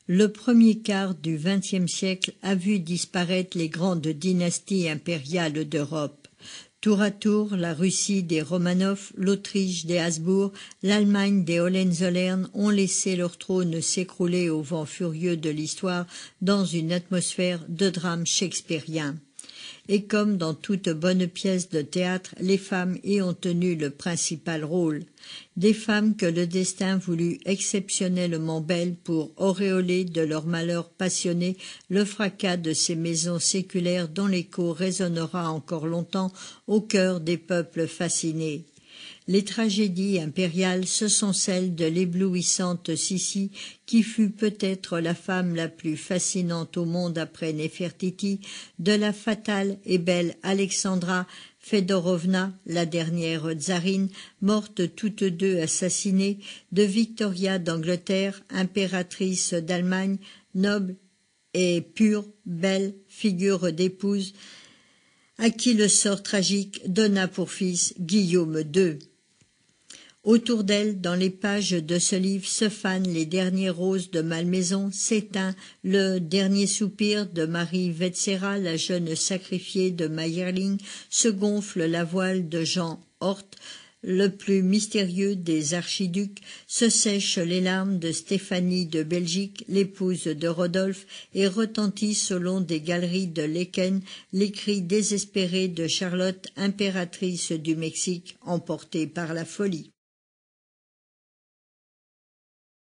Le premier quart du XXe siècle a vu disparaître les grandes dynasties impériales d'Europe. Tour à tour, la Russie des Romanov, l'Autriche des Habsbourg, l'Allemagne des Hohenzollern ont laissé leur trône s'écrouler au vent furieux de l'histoire dans une atmosphère de drame shakespearien. Et comme dans toute bonne pièce de théâtre, les femmes y ont tenu le principal rôle. Des femmes que le destin voulut exceptionnellement belles pour auréoler de leur malheur passionné le fracas de ces maisons séculaires dont l'écho résonnera encore longtemps au cœur des peuples fascinés. Les tragédies impériales, ce sont celles de l'éblouissante Sissi, qui fut peut-être la femme la plus fascinante au monde après Néfertiti, de la fatale et belle Alexandra Fedorovna, la dernière tsarine, morte toutes deux assassinées, de Victoria d'Angleterre, impératrice d'Allemagne, noble et pure, belle, figure d'épouse, à qui le sort tragique donna pour fils Guillaume II. Autour d'elle, dans les pages de ce livre, se fanent les dernières roses de Malmaison, s'éteint le dernier soupir de Marie Vetsera, la jeune sacrifiée de Mayerling, se gonfle la voile de Jean Hort, le plus mystérieux des archiducs, se sèchent les larmes de Stéphanie de Belgique, l'épouse de Rodolphe, et retentissent au long des galeries de Laeken les cris désespérés de Charlotte, impératrice du Mexique, emportée par la folie.